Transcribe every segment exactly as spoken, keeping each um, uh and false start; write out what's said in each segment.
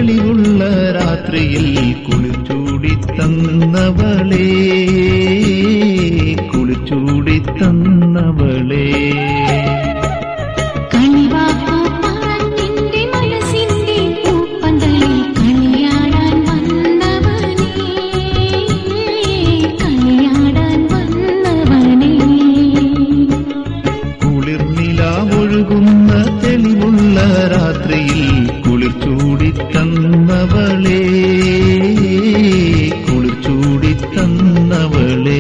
തെളിവുള്ള രാത്രിയിൽ കുളിച്ചൂടി തന്നവളേ, കുളിച്ചൂടി തന്നവളേ. കുളിർനിലാവൊഴുകുന്ന തെളിവുള്ള രാത്രിയിൽ കുളിച്ചൂടി തന്നവളേ, കുളിച്ചൂടി തന്നവളേ.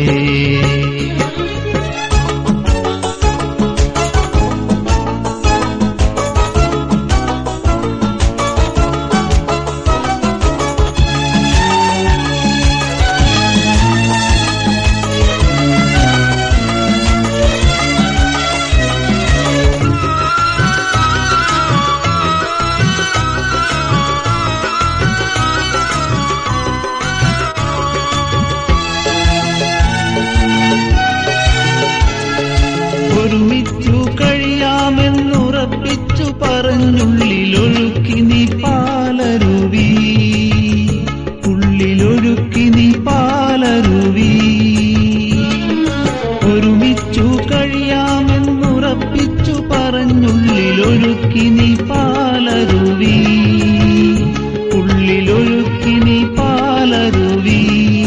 ഒരുമിച്ചു കഴിയാമെന്നുറപ്പിച്ചു പറഞ്ഞുള്ളിലൊഴുക്കി നീ പാലരുവി, ഉള്ളിലൊഴുക്കി നീ പാലരുവി. ഒരുമിച്ചു കഴിയാമെന്നുറപ്പിച്ചു പറഞ്ഞുള്ളിലൊഴുക്കി നീ പാലരുവി, ഉള്ളിലൊഴുക്കി നീ പാലരുവി.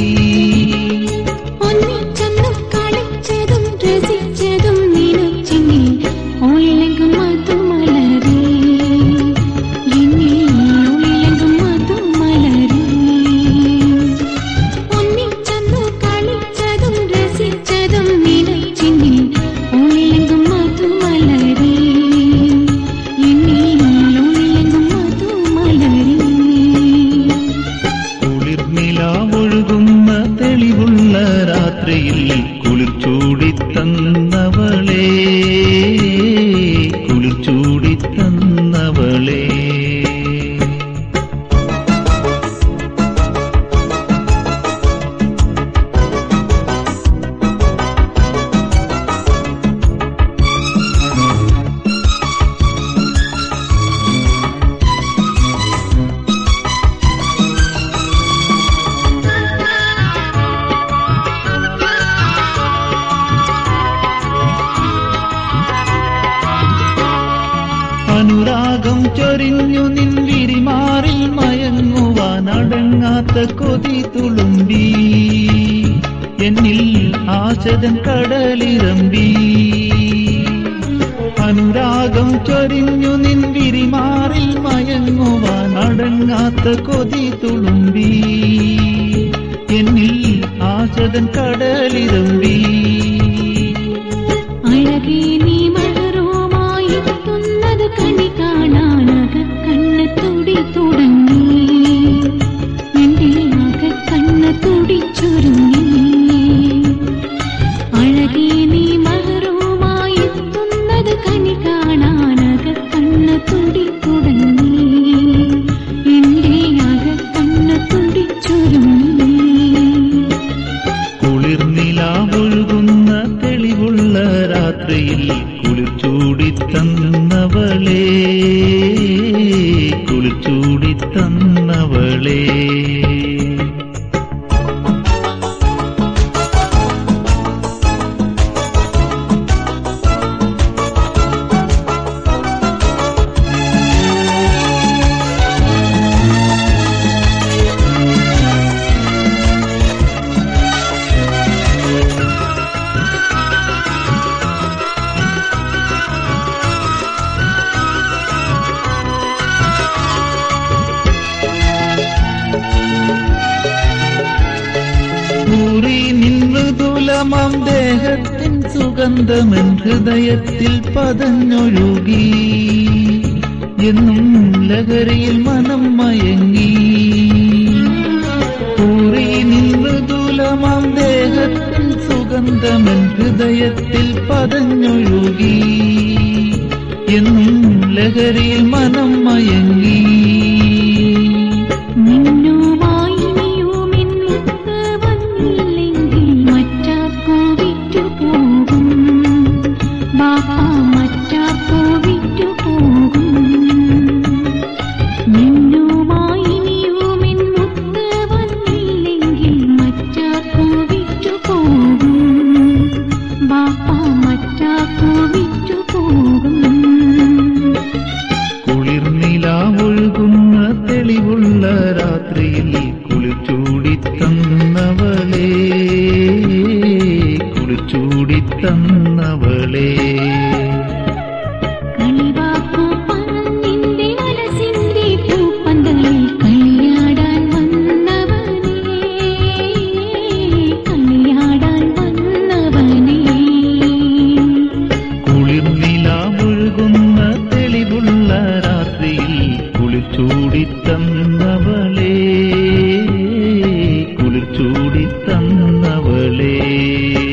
ഒഴുകുന്ന തെളിവുള്ള രാത്രിയിൽ കുളിർച്ചൂടി തന്നവളേ, കുളിർച്ചൂടി തന്നവളേ. അനുരാഗം ചൊരിഞ്ഞു നിൻവിരിമാറിൽ മയങ്ങുവാനടങ്ങാത്ത കൊതി തുളുമ്പി, എന്നിൽ ആശതൻ കടലിരമ്പി. അനുരാഗം ചൊരിഞ്ഞു നിൻവിരിമാറിൽ മയങ്ങുവാനടങ്ങാത്ത കൊതി തുളുമ്പി, എന്നിൽ ആശതൻ കടലിരമ്പി. അഴകേ നീ കണി കാണാനക കണ്ണ തുടി തുടങ്ങി, നിന്റെ ആക കണ്ണ തുടിച്ചൊരുങ്ങി. അഴകേ നീ മഹറുമായി എത്തുന്നത് കണി കാണാനക കണ്ണ തുടി തുടങ്ങി, നിന്റെ ആക കണ്ണ തുടിച്ചൊരുങ്ങി. കുളിർനിലാവൊഴുകുന്ന തെളിവുള്ള രാത്രിയിൽ കുളിർച്ചൂടി തന്നവളേ, കുളിർച്ചൂടി തന്നവളേ. മൃദുലമാം ദേഹത്തിൻ സുഗന്ധമെൻ ഹൃദയത്തിൽ പതഞ്ഞൊഴുകി, എന്നും ലഹരിയിൽ മനം മയങ്ങി. പൂറി നിൻ മൃദുലമാം ദേഹത്തിൻ സുഗന്ധമെൻ ഹൃദയത്തിൽ പതഞ്ഞൊഴുകി, എന്നും ലഹരിയിൽ മനം മയങ്ങി. നിന്നുമായി തെളിവുള്ള രാത്രിയിൽ കുളിച്ചൂടിത്തന്നവളേ, കുളിച്ചൂടിത്തന്നവളേ. കളിവാക്കു പറഞ്ഞിന്റെ മനസ്സിന്റെ പൂപ്പന്തലിൽ കളിയാടാൻ വന്നവനേ, കളിയാടാൻ വന്നവനേ. കുളിർനിലാവൊഴുകുന്ന തെളിവുള്ള രാത്രിയിൽ കുളിച്ചൂടിത്തന്നവളേ, കുളിച്ചൂടിത്തന്നവളേ.